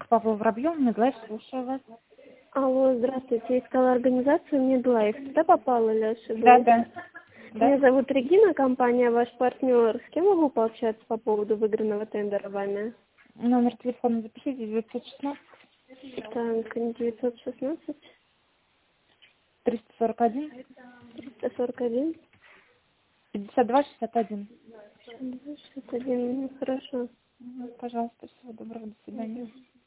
Павла Воробьева, Медлайф, слушаю вас. Алло, здравствуйте. Я искала организацию Медлайф. Туда попала или ошиблась? Да. Меня зовут Регина, компания «Ваш партнер». С кем могу пообщаться по поводу выигранного тендера вами? Номер телефона запишите, 916. Так, 916 341. 341 52 61. 61. Хорошо. Пожалуйста, всего доброго, до свидания.